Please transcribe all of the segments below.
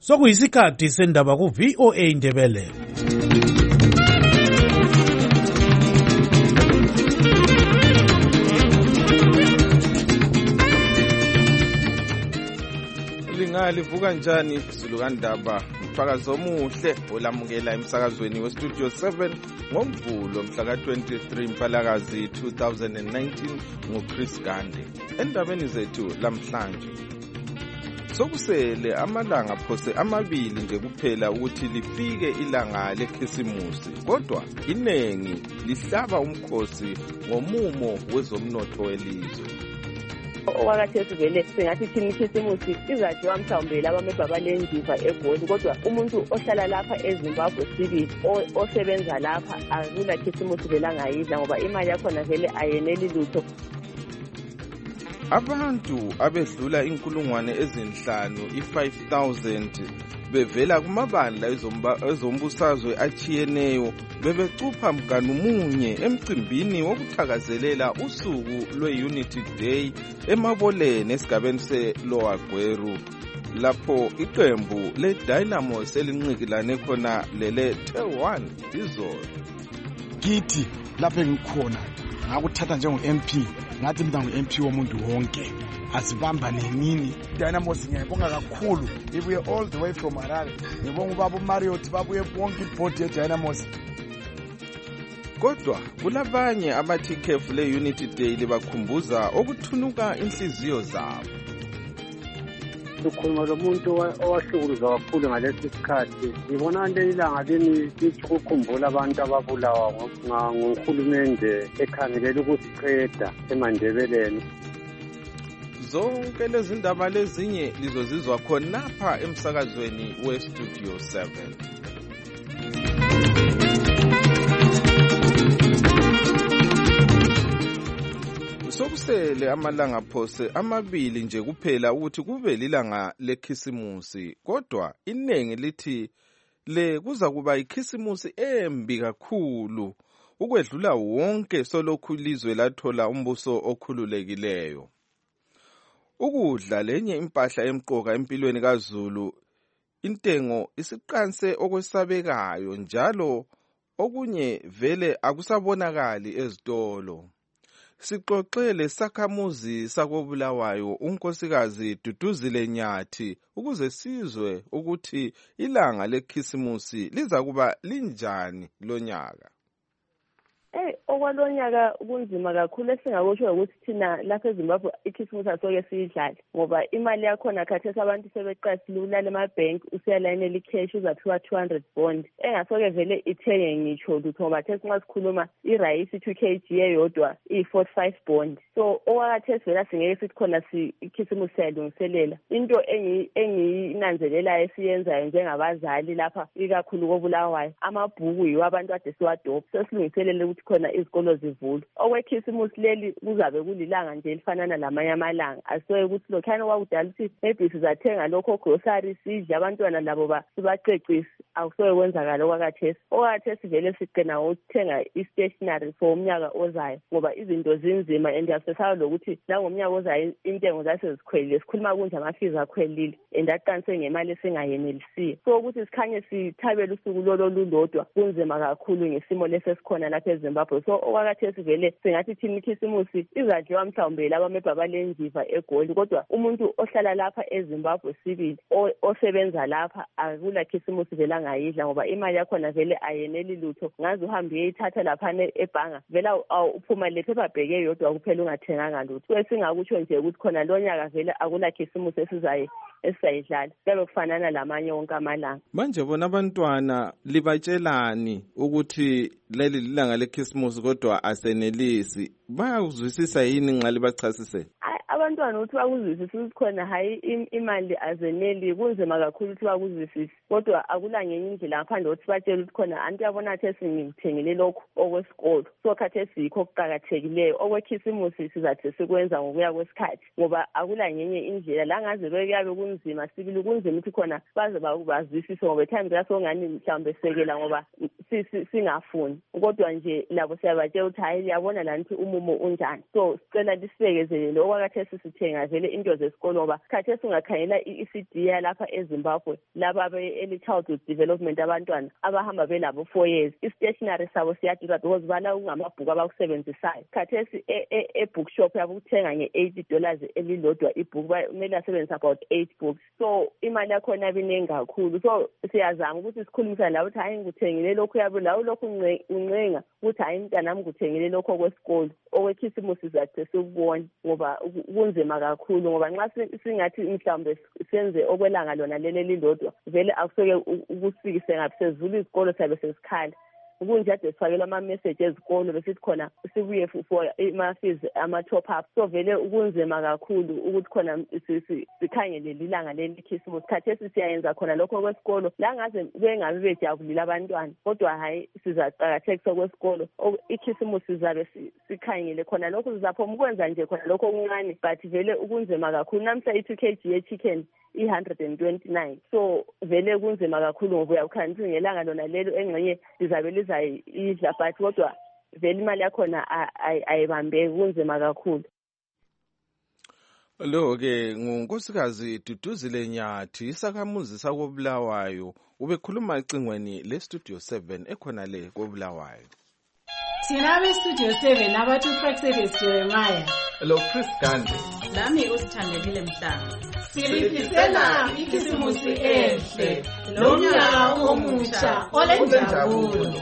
Sokuyisikhathi sendaba ku-VOA Indebele. Livuka njani Zulukandaba umphakazi omuhle olamukela emsakazweni westudio 7 ngoMvulo mhla ka-23 Mpalakazi 2019 nguChris Gandhi. Endabeni zethu lamhlanje sokusele amalanga phose amabili nje kuphela ukuthi lifike ilanga leKhisimusi, kodwa inengi lihlaba umkhosi ngomumo wezomnotho welizwe. Okwakathesi vele singathi thina iKhisimusi izadliwa mhlawumbe laba mebhaba lendiva eGoli, kodwa umuntu ohlala lapha eZimbabwe sibili osebenza lapha akula Khisimusi vele angayidla ngoba imali yakhona vele ayeneli lutho. Abantu abedlula inkulungwane ezinhlanu i-5,000 bevela kumabandla ezombusazwe achiyeneyo bebecupha mganu munye emcimbini wokuthakazelela usuku lwe-Unity Day emaboleni esigabeni se-Lower Gweru, lapho iqembu le-Dynamos elinqikilane khona lele-T1 izolo. Kithi lapho engikhona ngakuthatha njengo-MP, ngathi mina ngu-MP womuntu wonke, asibambane nini. Dynamos ngiyayibonga kakhulu, ibuye all the way from Harare. Ngibonga ubaba uMarriott, babuye bonke ibhodi ye-Dynamos. Kodwa kulabanye abathi ikhefu le-Unity Day libakhumbuza okuthunuka inhliziyo zabo. Ukhuluma lomuntu owahlukuza kakhulu ngalesi sikhathi. Ngibona le ilanga leni lithi ukukhumbula abantu ababulawa ngohulumende ekhangelela ukusiqeda eMandebeleni. Zonke lezi ndaba lezinye lizozizwa khonapha emsakazweni weStudio 7. Sokusele amalanga phose amabili nje kuphela ukuthi kube lilanga leKhisimusi, kodwa inengi lithi le kuza kuba iKhisimusi embi kakhulu ukwedlula wonke solokhu ilizwe lathola umbuso okhululekileyo. Ukudla lenye impahla emqoka empilweni kaZulu, intengo isiqanse okwesabekayo njalo okunye vele akusabonakali ezitolo. Sixoxele sakhamuzi sakobulawayo unkosikazi Duduzile Nyathi ukuze sizwe ukuthi ilanga leKhisimusi liza kuba linjani lonyaka. Okwalonyaka kunzima kakhulu, esingakusho ukuthi thina lapha eZimbabwe iKhisimusi asoke siyidlale ngoba imali yakhona khathesi abantu sebeqasile ulala emabhenki, usiyalayinela ikheshi uzaphiwa 200 bond engasoke vele ithenge ngitsho lutho ngoba khathesi nxa sikhuluma irayisi 2 kg eyodwa iyi-45 bond. So okwakhathesi vele singeke sithi khona iKhisimusi siyalungiselela. Into engiyinanzelelayo esiyenzayo njengabazali lapha ikakhulu kobulawayo, amabhuku yiwo abantu ade siwadopha, sesilungiselele ukuthi khona izikolo zivulwe. OkweKhisimusi leli kuzabe kulilanga nje elifanana lamanye amalanga, asoye ukuthi lokhana kwakudala ukuthi maybe sizathenga lokho grocery sidle abantwana labo sibacecise, akusoye kwenzakala okwakhathesi. Okwakhathesi vele siqina ngokuthenga i-stationery for umnyaka ozayo ngoba izinto zinzima and asesaba lokuthi nangomnyaka ozayo intengo zasezikhwelile, sikhuluma kunje amafizi akhwelile and aqanise ngemali esingayenelisiyo. So ukuthi sikhanye sithabele usuku lolulodwa kunzima kakhulu ngesimo lesesikhona lapha eZimbabwe. So okwakhathesi vele singathi thina iKhisimusi izadliwa mhlawumbe laba mebhaba lendiva eGoli, kodwa umuntu ohlala lapha eZimbabwe sibili osebenza lapha akula Khisimusi vele angayidla ngoba imali yakhona vele ayeneli lutho. Ngaze uhambe uyithatha laphana ebhanga vele uphuma lephepha bheke yodwa kuphela ungathenganga lutho. Sesingakutsho nje ukuthi khona lonyaka vele akula Khisimusi esizayidlala, kuyabe kufanana lamanye wonke amalanga. Manje bona abantwana libatshelani ukuthi leli lilanga leKhisimusi kodwa asenelisi, bayakuzwisisa yini nxa libachasisela? Abantwana ukuthi bakuzwisise ukuthi khona hayi imali azeneli, kunzima kakhulu ukuthi bakuzwisise, kodwa akula ngenye indlela ngaphandle ukuthi batshele ukuthi khona anti yabona khathesi ngikuthengele lokhu okwesikolo, so khathesi yikho okuqakathekileyo. OkweKhisimusi sizathi sikwenza ngokuya kwesikhathi ngoba akula ngenye indlela. La ngaze kuyabe kunzima sibili, kunzima ukuthi khona baze bazwisise ngoba time zasongani mhlawumbe sekela ngoba singafuni, kodwa nje labo siyabatshela ukuthi hayi yabona la nithi umumo unjani. So sicela lisibekezelele okwakhathesi ukuthenga vele into zesikolo ngoba khathesi ungakhangela i-ECD yalapha eZimbabwe laba be-early childhood development abantwana abahamba belabo 4 years i-stationary sabo siyadura because bala kungamabhuku abakusebenzisayo khathesi e-bookshop yabo ukuthenga nge-$80 elilodwa ibhuku kumele asebenzise about 8 books so imali yakhona biningi kakhulu so siyazama ukuthi sikhulumisane lawo ukuthi hayi ngikuthengile lokhu yabo lawo lokhu uncenga ukuthi hayi mntanami ngikuthengile lokhu okwesikolo okwekhisimusi zathe sikubona ngoba kunzima kakhulu ngoba nxa singathi mhlawumbe senze okwelanga lona leli lilodwa vele akusoke ukusikise ngapi sezulu isikolo sabe sesikhala kunjade sifakela ama-message ezikolo besithi khona sibuye for ama-fees ama-top up so vele ukunzima kakhulu ukuthi khona sikhangele lilanga leli khisimusi khathesi siyayenza khona lokho kwesikolo la ngaze bengabi bejabulile abantwana kodwa hayi sizaqakathekisa kwesikolo ikhisimusi zabe sikhangele khona lokho sizaphoma ukwenza nje khona lokho okuncane but vele ukunzima kakhulu namhla i-2 kg ye-chicken i-129 so vele kunzima kakhulu ngoba uyakukhanisa ngelanga lona lelo engxenye lizabe lizayidla but kodwa vele imali yakhona ayibambeki kunzima kakhulu. Lo-ke ngunkosikazi Duduzile Nyathi isakhamuzi sakoBulawayo ubekhuluma ecingweni le-Studio 7 ekhona le koBulawayo. Thina be-Studio 7 abathi uFraxedes Jeremiah lo Chris Gandhi nami uSithandekile Mhlanga sifisela ikhisimusi enhle lo nyaka omusha olenjabulo.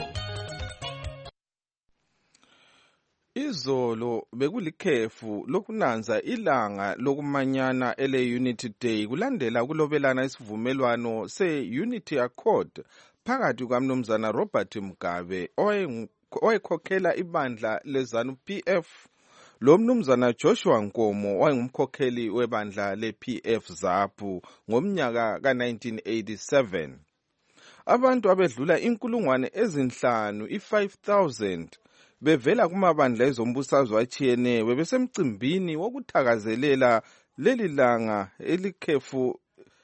Izolo bekulikhefu lokunanza ilanga lokumanyana ele-Unity Day kulandela kulobelana isivumelwano se-Unity Accord phakathi kwaMnumzana Robert Mugabe owayekhokhela ibandla leZANU-PF lo Mnumzana Joshua Nkomo wayengumkhokheli webandla le-PF ZAPU ngomnyaka ka-1987. Abantu abedlula 5,000 bevela kumabandla ezombusazwe atshiyeneyo bebesemcimbini wokuthakazelela leli langa elikhefu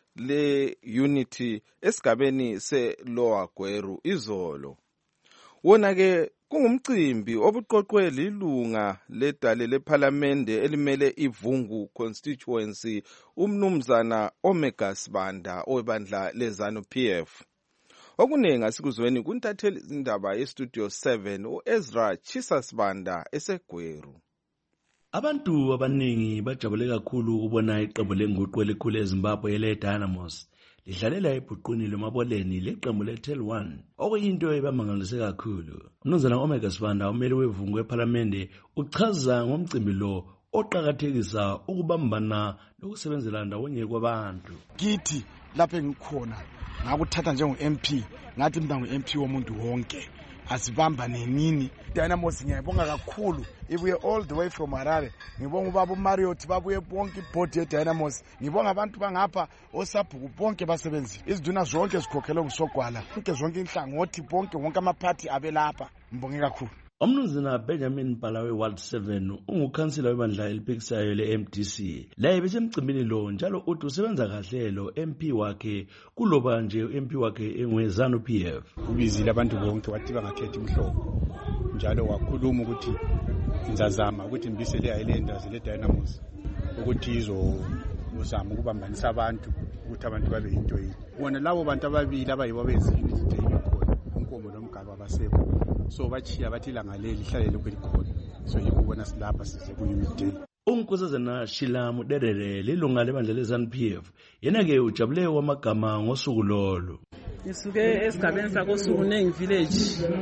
le-Unity esigabeni se-Lower Gweru izolo. Wona-ke kungumcimbi obuqoqwe lilunga ledale lephalamende elimele iVungu constituency uMnumzana Omega Sibanda owebandla leZANU-PF. Okunengi asikuzweni kuntatheli indaba ye-Studio 7 uEzra Chisa Sibanda eseGweru. Abantu abaningi bajabule kakhulu ukubona iqembu lenguqu elikhulu eZimbabwe ele-Dynamos lidlalela ebhuqwini lomaboleni leqembu le-Tel 1 okuyinto ebamangalise kakhulu. Umnumzana Omega Sibanda umeli weVungu ephalamende uchaza ngomcimbi lo oqakathekisa ukubambana lokusebenzela ndawonye kwabantu. Kithi lapho engikhona ngakuthatha njengo-MP ngathi mina ngu-MP womuntu wonke asibamba nenini. Dynamos ngiyayibonga kakhulu ibuye all the way from Harare. Ngibonga ubaba uMarriott babuye bonke iboard ye-Dynamos. Ngibonga abantu bangapha osabhuku bonke basebenzi iziduna zonke zikhokhela ngusogwala bonke zonke inhlangothi bonke wonke amaphathi abelapha. Ngibonge kakhulu. Umnumzana Benjamin Palawe Ward 7 ungukhansila webandla eliphikisayo le-MDC laye besemcimbini lo njalo uthi usebenza kahle lo MP wakhe kuloba nje MP wakhe engweZANU-PF. Ubizile abantu bonke wathi bangakhethi umhlobo njalo wakhuluma ukuthi ngizazama ukuthi mbisele island zele-Dynamos ukuthi izozama ukubambanisa abantu ukuthi abantu babe yinto yini. Bona labo bantu ababili abayibo bezini khona uNkomo noMgaba abasekho so bachiya bathi ilanga leli lihlale lokho likhona so yikubona silapha size ku-Unity Day. Unkosazana Shila Muderere lilunga lebandla leZANU-PF yena-ke ujabule wamagama ngosuku lolo. Ngisuke esigabeni sakoSukuneng village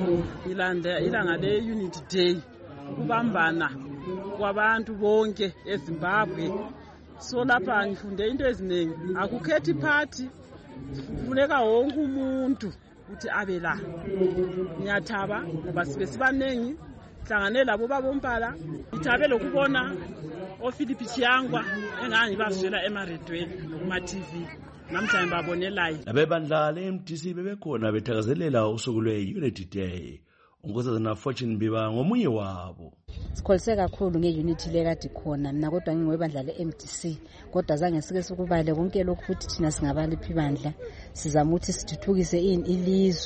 ilanga le-Unity Day ukubambana kwabantu bonke eZimbabwe. So lapha ngifunde into eziningi akukhethi party kufuneka wonke umuntu ukuthi abe la. Ngiyathaba ngoba sibe sibanengi hlangane labo babompala ithabe lokubona oPhilip Chiyangwa engangi baswela emaredweni kuma-TV namhlanje babonelayo. Abebandla le-MDC bebekhona bethakazelela usuku lwe-Unity Day. Unkosazana Fortune Biba ngomunye wabo. Sikholise kakhulu nge-Unity lekade khona mina kodwa ngingwebandla le-MDC kodwa zange sike sikubale konke lokhu futhi thina singabaliphi ibandla sizama ukuthi sithuthukise ilizwe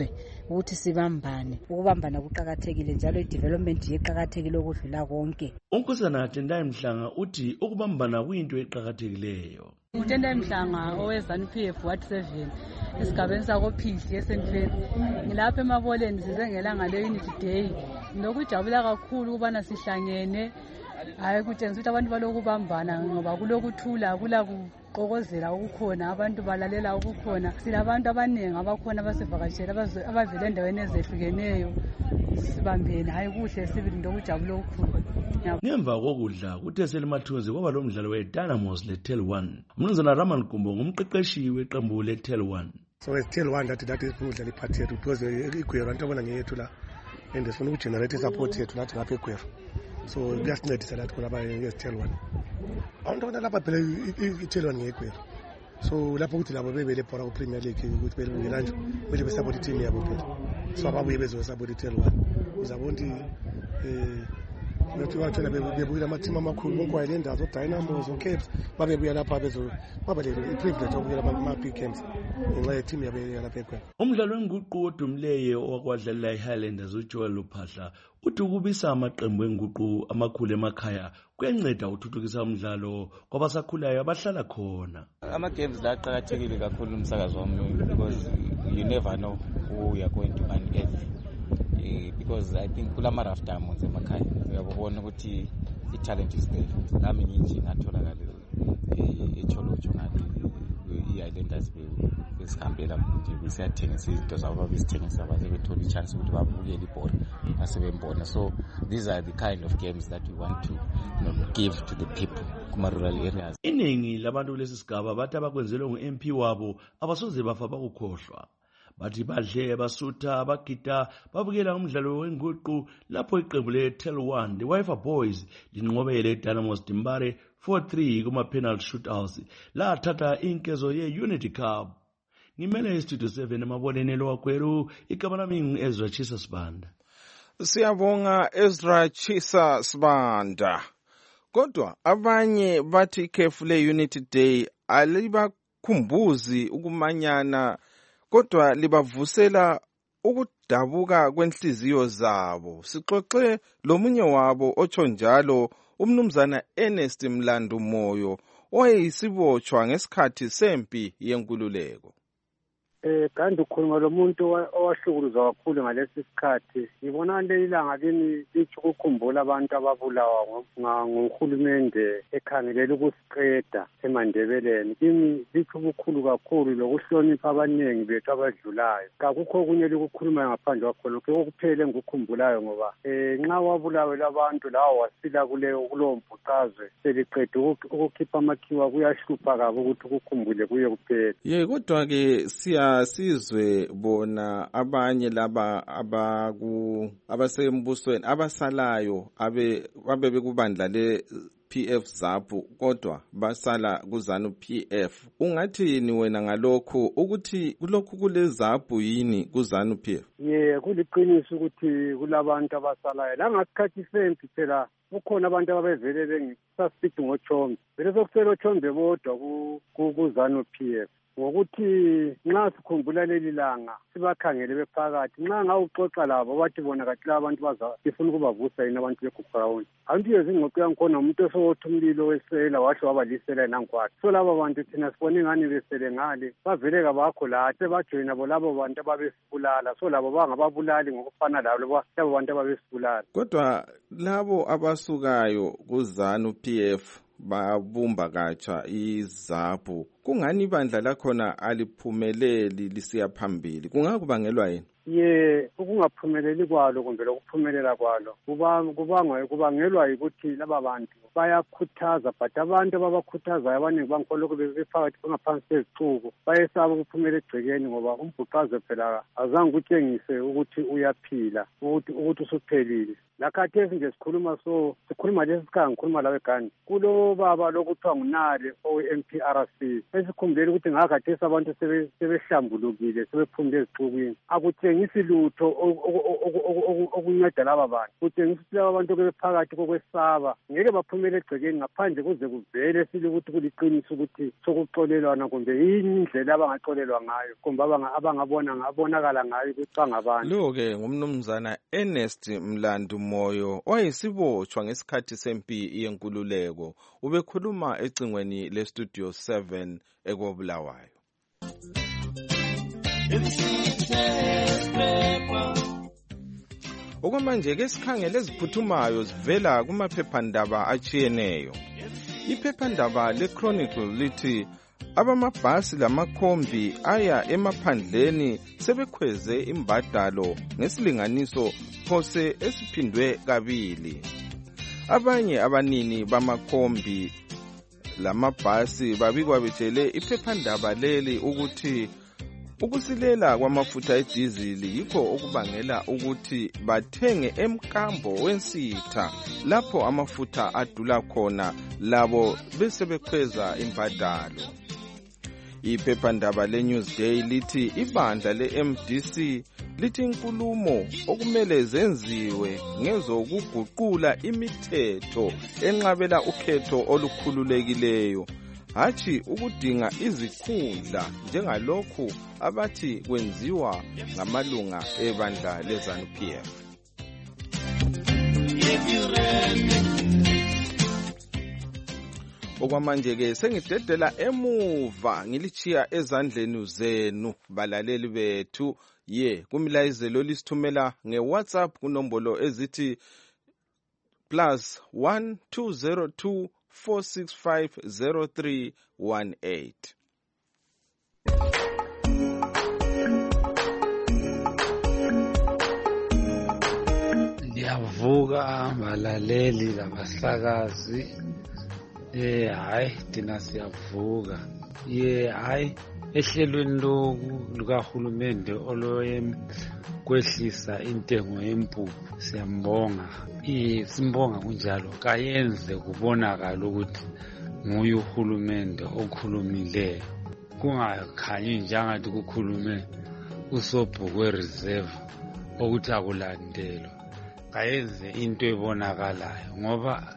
ukuthi sibambane. Ukubambana kuqakathekile njalo i-development iqakathekile ukudlula konke. uNkosana Tendai Mhlanga uthi ukubambana kuyinto eqakathekileyo. Tendai Mhlanga owe-ZANU-PF Ward 7 esigabeni sakoPhihli eSentfeni. Ngilapha emaboleni size ngelanga le-Unity Day. Ngilokujabula kakhulu ukubana sihlangene. Hayi kutshengisa ukuthi abantu balokubambana ngoba kulokuthula kuxokozela okukhona, abantu balalela okukhona. Silabantu abaningi abakhona abasivakatshela abavela endaweni ezehlukeneyo. Sibambene, hayi kuhle sibili ndokujabula okukhulu. Ngemva kokudla kuthe selimathunzi kwaba lo mdlalo we-Dynamos le-Tel 1. Mnumzana Raman Kumbo ngumqeqeshi weqembu le-Tel 1. So as Tel 1 that is ukudlala iphathi yethu because iGwera into abona ngeyethu la and sifuna ukugenerate support yethu nathi lapha eGwera. So kuyasincedisa lathi khona abaye-Tel 1. Abantu lapha phela i-Tel 1 ngeGwera. So lapho ukuthi labo bebele bhora ku-Premier League ukuthi belungelanje kumele besupport i-team yabo phela. So ababuye bezosupport i-Tel 1. Uzabona ukuthi nothi wathona bebuya ama-team amakhulu bonke wayelendawo zo-Dynamos o-Caps babebuya lapha babalele i-privilege okubuyela ama-big games ngenxa ye-team yabo yalapha eGwera. Umdlalo wenguqu odumileyo owakwadlalela i-Highlanders uJoel Luphahla uthi ukubisa amaqembu enguqu amakhulu emakhaya kuyanceda ukuthuthukisa umdlalo kwabasakhulayo abahlala khona. Ama-games la aqakathekile kakhulu umsakazo wami because you never know who you are going to unearth. Because I think kulama rough diamonds emakhaya uyabona ukuthi i-talent is there. Nami nginje ngatholakala eCholocho ngathi i-Highlanders besihambela nje besiyathengisa izinto zabo babezithengisa baze bethola i-chance ukuthi babukele ibhola nasebembona. So these are the kind of games that we want to give to the people kuma rural areas. Iningi labantu kulesi sigaba bathi abakwenzelwe ngu-MP wabo abasoze bafa bakukhohlwa. Bathi badle basutha bagida babukela umdlalo wenguqu lapho iqembu le-Tel 1 the Wifer Boys linqobele iDynamos Dimbare 4-3 kuma-penalty shootouts lathatha inkezo ye-Unity Cup. Ngimele iStudio 7 emaboleni eLowaGweru, igama lami ngu-Ezra Chisa Sibanda. Siyabonga Ezra Chisa Sibanda. Kodwa abanye bathi ikhefu le-Unity Day alibakhumbuzi ukumanyana kodwa libavusela ukudabuka kwenhliziyo zabo. Sixoxe lomunye wabo otsho njalo umnumzana Ernest Mlandu Moyo owayeyisibotshwa ngesikhathi sempi yenkululeko. Kanti ukhuluma lo muntu owahlukuluzwa kakhulu ngalesi sikhathi. Ngibona leli langa lini lithi ukukhumbula abantu ababulawa nguhulumende ekhangelela ukusiqeda eMandebeleni. Kimi lithi ukukhulu kakhulu lokuhlonipha abaningi bethu abadlulayo. Kakukho okunye lokukhuluma ngaphandle kwakho lokho okuphele ngikukhumbulayo ngoba nxa wabulawe labantu lawo wasila kulowo mbhuqazwe seliqeda ukukhipha amakhiwa kuyahlupha kabi ukuthi ukukhumbule kuye kuphela. Kodwa ke sizwe bona abanye laba abasembusweni abasalayo abe bekubandla le PF ZAPU kodwa basala kuZANU PF. Ungathini wena ngalokho ukuthi kulokhu kule ZAPU yini kuZANU PF? Kuliqiniso ukuthi kulabantu abasalayo la ngasikhathi sempi phela kukhona abantu ababevele bengisasithi ngoChombe vele sokusela oChombe bodwa kuZANU PF. Ngokuthi nxa sikhumbula leli langa sibakhangele bephakathi nxa ngawuxoxa labo bathi bona kathi abantu ifuna ukubavusa yini abantu beGugurawundi. Abantu yezingxoxo yangikhona umuntu osowothi umlilo wesela wahle wabalisela nankwakhe. So laba bantu thina sibone ngani besele ngale bavele kabakho lathi bajoyina labo bantu ababesibulala. So labo bangababulali ngokufana labo bantu ababesibulala. Kodwa labo abasukayo kuZANU PF babumba katsha iZAPU kungani ibandla lakhona aliphumeleli lisiya phambili kungakubangelwa yini? Ukungaphumeleli kwalo kumbe lokuphumelela kwalo kubangelwa ukuthi laba bantu bayakhuthaza but abantu ababakhuthazayo abaningi bangikhona lokhu bephakathi bengaphansi kwezicuku bayesaba ukuphumela egcekeni ngoba umbhuqazwe phela azange kutshengise ukuthi uyaphila ukuthi usuphelile. Lakhathesi nje sikhuluma lesi sikhathi ngikhuluma lawe gani kulo baba lokuthiwa ngunale owe-MPRC esikhumbuleni ukuthi ngakhathesi abantu sebehlambulukile sebephumile ezixukwini akutshengisi lutho okunceda laba bantu kutshengisa ukuthi laba bantu bephakathi kokwesaba ngeke baphumele egcekeni ngaphandle kuze kuvele sile ukuthi kuliqiniso ukuthi sokuxolelwana kumbe yini indlela abangaxolelwa ngayo kumbe abangabonakala ngayo ukuthi bangabantu. Lo-ke ngumnumzana Ernest Mlandu Moyo wayesibotshwa ngesikhathi sempi yenkululeko ubekhuluma ecingweni lestudio 7 ekobulawayo. Okwamanje ke sikhangele eziphuthumayo zivela kumaphephandaba atshiyeneyo. Iphephandaba leChronicle lithi abamabhasi lamakhombi aya emaphandleni sebekhweze imbadalo ngesilinganiso phose esiphindwe kabili. Abanye abanini bamakhombi lamabhasi babikwa betshele iphephandaba leli ukuthi ukusilela kwamafutha edizili yikho okubangela ukuthi bathenge emkambo wensitha lapho amafutha adula khona labo bese bekhweza imbadalo. Iphephandaba leNewsday lithi ibandla leMDC lithi inkulumo okumele zenziwe ngezokuguqula imithetho enqabela ukhetho olukhululekileyo hathi ukudinga izikhundla njengalokhu abathi kwenziwa ngamalunga ebandla leZANU-PF. Okwamanje ke sengidedela emuva ngilichiya ezandleni zenu balaleli bethu kumilayizelo lisithumela ngeWhatsApp kunombolo ezithi +1 202 465 0318. Ndiyavuka balaleli labahlakazi. Hayi thina siyavuka. Hayi ehlelweni lukahulumende olokwehlisa intengo yempuphu siyambonga. Simbonga kunjalo kayenze kubonakala ukuthi nguye uhulumende okhulumileyo. Kungakhanyi njengathi kukhulume usobhukwe reserve ukuthi akulandelwa. Kayenze into ebonakalayo ngoba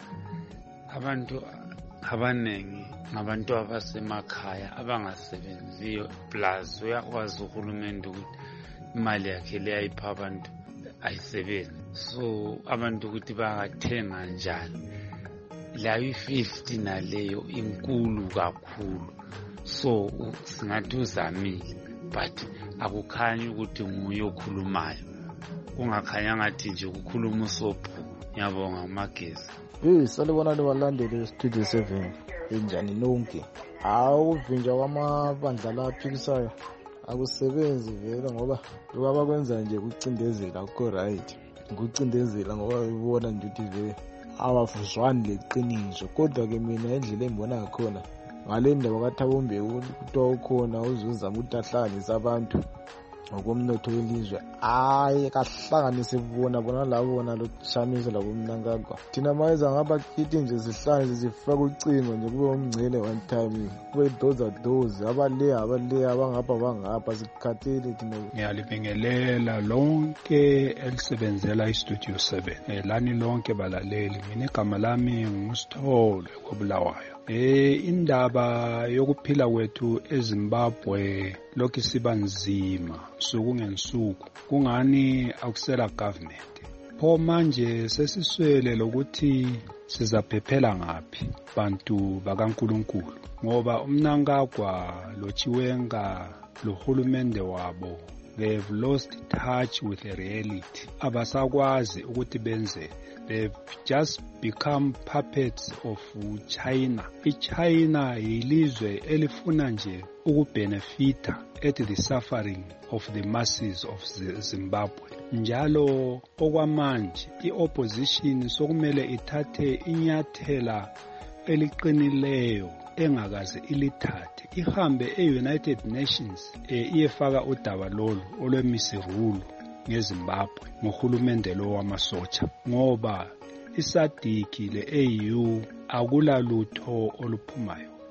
abantu abanengi ngabantu abasemakhaya abangasebenziyo plus uyakwazi uhulumende ukuthi imali yakhe leyayipha abantu ayisebenzi. So abantu ukuthi bangathenga njani layo i-50 naleyo inkulu kakhulu. So singathi uzamile but akukhanyi ukuthi nguye okhulumayo. Kungakhanya ngathi nje ukukhuluma usobhu. Ngiyabonga uMagezi. Salibona balandeli Studio 7 enjani nonke. Ukuvinjwa kwamabandla laphikisayo akusebenzi vele ngoba lokho abakwenza nje kucindezela akukho right. Ukucindezela ngoba ubona nje ukuthi vele abafuzwani leqiniso kodwa ke mina endlela engibona ngakhona ngale ndaba kaThabombe ukuthi ukhona uzuzama ukuthi ahlanganise abantu ngokomnotho welizwe kahlanganise bona labo bona lokushamisa labo mnankagwa thina mayeza ngaba kithi nje zihlanganise zifaka ucingo nje kube umngcele one time kube doza abale abangapha sikhathele thina. Ngiyalibingelela lonke elisebenzela iStudio 7 lani lonke balaleli. Mina igama lami nguSithole kobulawayo. Indaba yokuphila kwethu eZimbabwe lokhu siba nzima suku ngensuku kungani akusela government. Pho manje sesiswele lokuthi sizaphephela ngapi bantu bakaNkulunkulu ngoba umnankagwa loChiwenga lohulumende wabo they've lost touch with the reality. Abasakwazi ukuthi benze. They've just become puppets of China. iChina yilizwe elifuna nje ukubenefita at the suffering of the masses of Zimbabwe. Njalo okwamanje i-opposition sokumele ithathe inyathela eliqinileyo engakaze ilithathe ihambe e-United Nations iyefaka udaba lolu olwemisirulu ngeZimbabwe ngohulumende lo wamasotsha ngoba isadiki le-AU akulalutho oluphumayo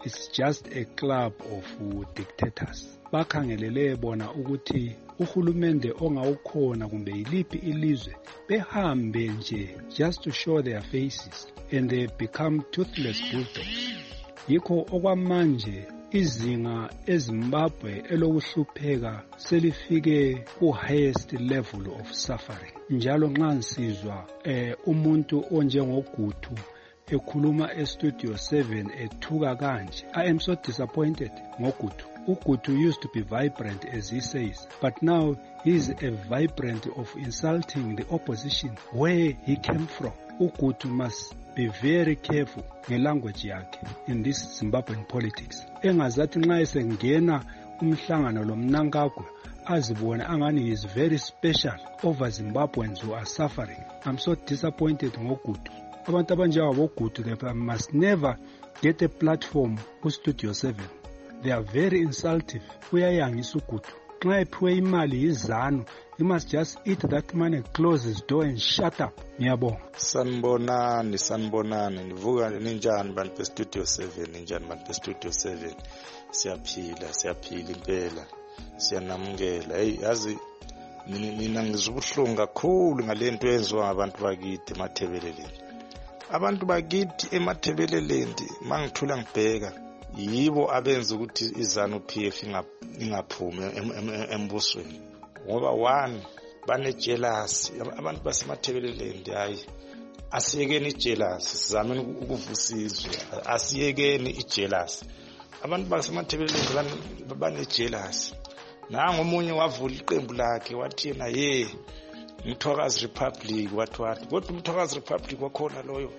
it's just a club of dictators. Bakhangelele bona ukuthi uhulumende ongawukhona kumbe yiliphi ilizwe behambe nje just to show their faces and they become toothless bulldogs. Yikho okwamanje izinga eZimbabwe elokuhlupheka selifike ku-highest level of suffering. Njalo nxa nsizwa umuntu onjengoGutu ekhuluma eStudio 7 ethuka kanje, I am so disappointed ngoGutu. uGutu used to be vibrant as he says, but now he is a vibrant of insulting the opposition where he came from. uGutu must be very careful ngelanguage yakhe in this Zimbabwean politics. Engazathi nxa esengena umhlangano lomnankagwe azibone angani he is very special over Zimbabweans who are suffering. I'm so disappointed ngoGutu. Abantu abanjengaboGutu, they must never get a platform kuStudio 7. They are very insultive. Uyayangisa uGutu. Nxa ephiwe imali yizanu, he must just eat that money, close his door and shut up. Ngiyabonga. Sanibonani. Nivuka ninjani bantu beStudio 7, ninjani bantu beStudio 7. Siyaphila impela. Siyanamukela. Yazi mina ngizubuhlungu kakhulu ngalento eyenziwa ngabantu bakithi eMathebeleleni. Abantu bakithi eMathebeleleni mangithula ngibheka yibo abenza ukuthi iZANU PF ingaphumi embusweni. Ngoba one banejealousy. Abantu basemathebeleleni hayi asiyekeni ijealousy, sizameni ukuvusa izwe, asiyekeni ijealousy. Abantu basemathebeleleni banejealousy. Nangu omunye wavula iqembu lakhe wathi yena Mthokazi Republic wathi kodwa uMthokazi Republic wakhona loyo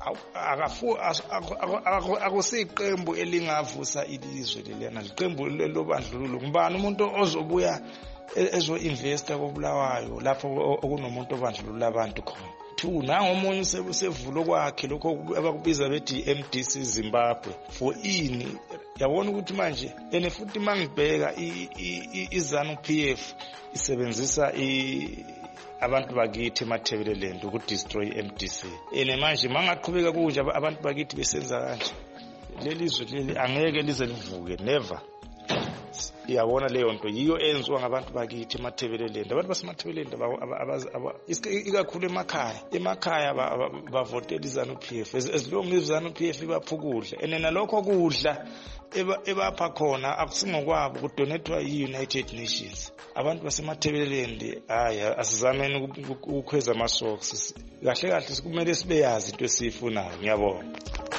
akusiqembu elingavusa ilizwe lelena, liqembu lobandlululo. Ngubani umuntu ozobuya ezo-investa koBulawayo lapho okunomuntu obandlulula abantu khona? Two, nangu omunye usevula kwakhe lokho abakubiza bethi MDC Zimbabwe for ini. Yabona ukuthi manje ene futhi mangibheka iZANU PF isebenzisa abantu bakithi eMathebeleleni ukudestroy MDC. Ene manje mangaqhubeka kunje abantu bakithi besenza kanje, lelizwe leli angeke lize livuke, never. Iyabona leyo nto yiyo enziwa ngabantu bakithi eMathebeleleni. Abantu basemathebeleleni ikakhulu emakhaya bavotela iZANU PF as long as iZANU PF ibaphukudla, and nalokho kudla ebapha khona akusingokwabo kudonethwa yi-United Nations. Abantu basemathebeleleni asizameni ukukhweza amasocks. Kahle kumele sibeyazi into esiyifunayo. Ngiyabonga.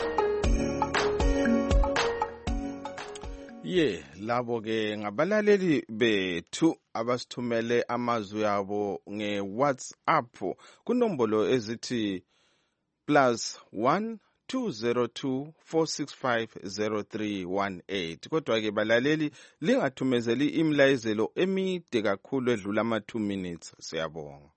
Labo ke ngabalaleli bethu abasithumele amazwi yabo ngeWhatsApp kunombolo ezithi +1 202 465 0318. Kodwa ke balaleli lingathumezeli imlayezelo emide kakhulu edlula ama2 minutes. Siyabonga.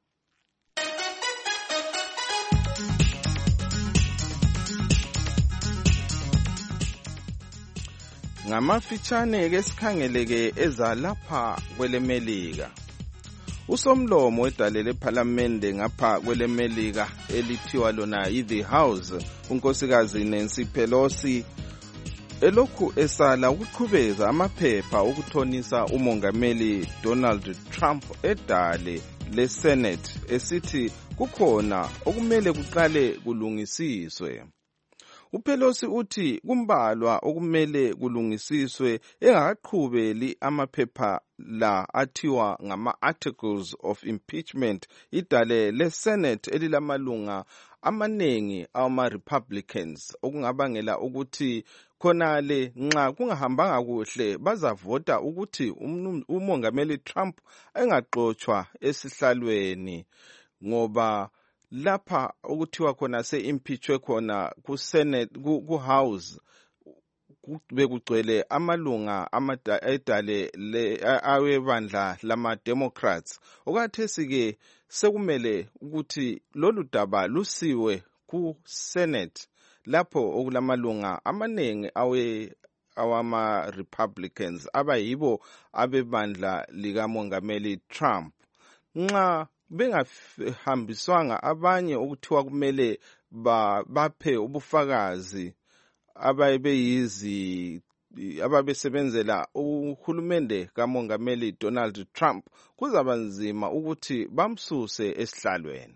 Ngamafitshane ke sikhangeleke ezalapha kwelemelika. Usomlomo wedale lePhalamende ngapha kwelemelika elithiwa lona yi-The House, unkosikazi Nancy Pelosi, elokhu esala ukuqhubeza amaphepha ukuthonisa umongameli Donald Trump edale leSenate esithi kukhona okumele kuqale kulungisiswe. uPelosi uthi kumbalwa okumele kulungisiswe engaqhubeli amaphepha la athiwa ngama-articles of impeachment idale leSenate elilamalunga amanengi ama-Republicans, okungabangela ukuthi khonale nxa kungahambanga kuhle bazavota ukuthi umongameli Trump engaxotshwa esihlalweni, ngoba lapha ukuthiwa khona se-impeachwe khona ku-Senate ku-House bekugcwele amalunga edale awebandla lama-Democrats. Okhathesi-ke sekumele ukuthi lolu daba lusiwe ku-Senate lapho okulamalunga amaningi awama-Republicans abayibo abebandla likamongameli Trump. Nxa bengahambiswanga abanye okuthiwa kumele baphe ubufakazi ababesebenzela uhulumende kamongameli Donald Trump kuzaba nzima ukuthi bamsuse esihlalweni.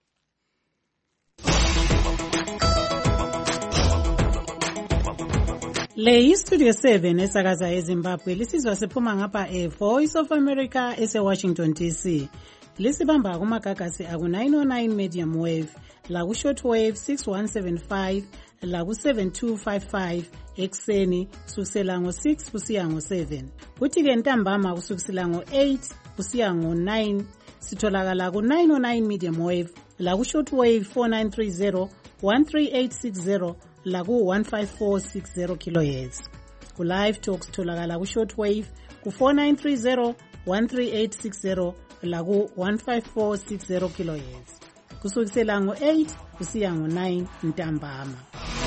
Le istudio 7 esakaza eZimbabwe lisizwa siphuma ngapha Voice of America ese-Washington DC. Lisibamba kumagagasi aku-909 medium wave, laku-short wave 6175, laku-7255 ekseni kusukisela ngo-6 kusiya ngo-7. Kuthi-ke ntambama kusukisela ngo-8 kusiya ngo-9 sitholakala ku-909 medium wave, laku-short wave 4930, 13860, laku-15460 kHz. Ku-live talk sitholakala ku-short wave ku-4930, 13860, laku-15460 kHz. Kusukisela ngo-8 kusiya ngo-9 ntambama.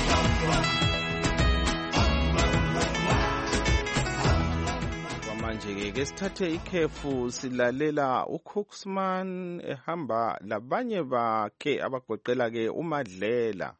Manje-ke sithathe ikhefu silalela uCooksman ehamba labanye bakhe abagoqela-ke uMadlela.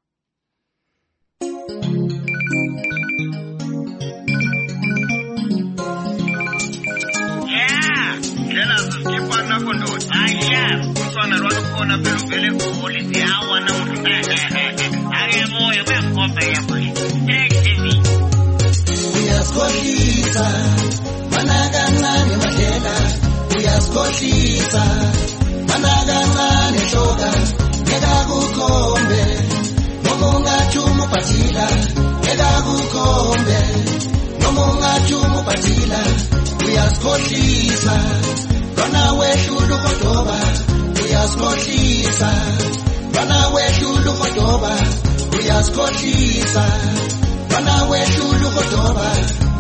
Ndlela zisikipa nakho ndoda. Ayya, usana lwakhona phela uvele uvole yawa namuntu. Ayemoya kuyakhomba yabo. TV. Uyasikhohlisa mana kancane Madlela, uyasikhohlisa mana kancane Hloka, ngeka kukhombe noma ungathuma uphathila, ngeka kukhombe noma ungathuma uphathila. Uyasikhohlisa lwana wehlulu kodoba, uyasikhohlisa lwana wehlulu kodoba, uyasikhohlisa lwana wehlulu kodoba.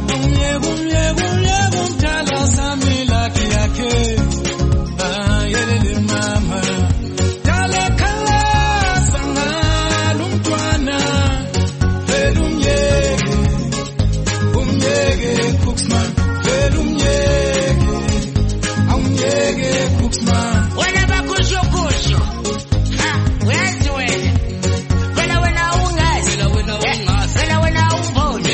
Umyego mthala sami laki yakhe ayelele mama dale khala sangalo mntwana vele umyege Cooksman vele umyege Cooksman wena bakusho uyazi wena wena ungazi wena umboni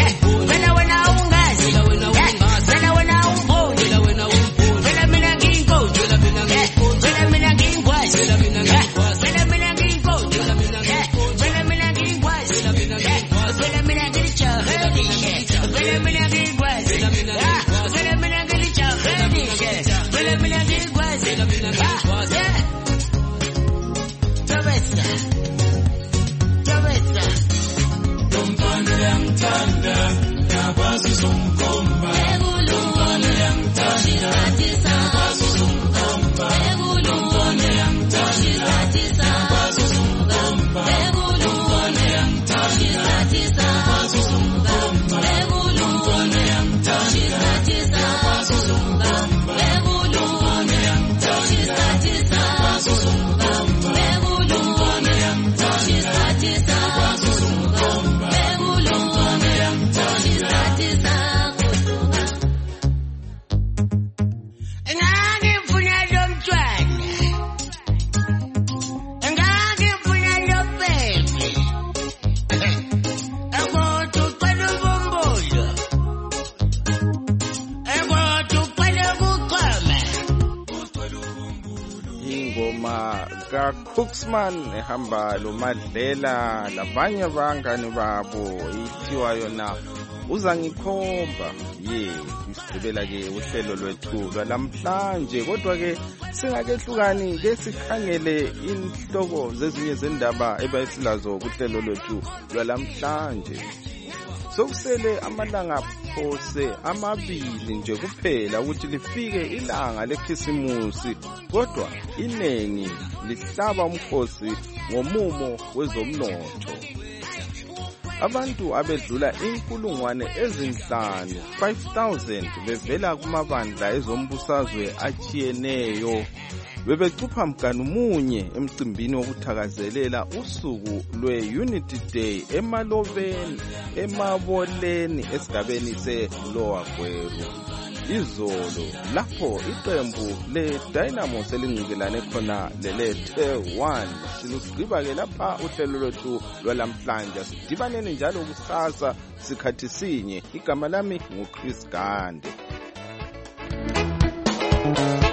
Cooksman ehamba loMadlela labanye abangani babo ithiwa yona uzangikhomba. Isigqibela ke uhlelo lwethu lwalamhlanje, kodwa ke singakehlukani ke sikhangele inhloko zezinye zendaba ebayisilazo kuhlelo lwethu lwalamhlanje. Sokusele amalanga phose amabili nje kuphela ukuthi lifike ilanga lekhisimusi, kodwa inengi lihlaba umkhosi ngomumo wezomnotho. Abantu abedlula 5,000 bevela kumabandla ezombusazwe achiyeneyo bebecupha mganu munye emcimbini wokuthakazelela usuku lwe-Unity Day eMaboleni esigabeni se-Lower Gweru. izolo lapho iqembu le-Dynamo selinqikelane khona lele-1. Silusigqiba-ke lapha uhlelo lwethu lwalamhlanje. Sidibaneni njalo kusasa sikhathi sinye. Igama lami nguChris Gande.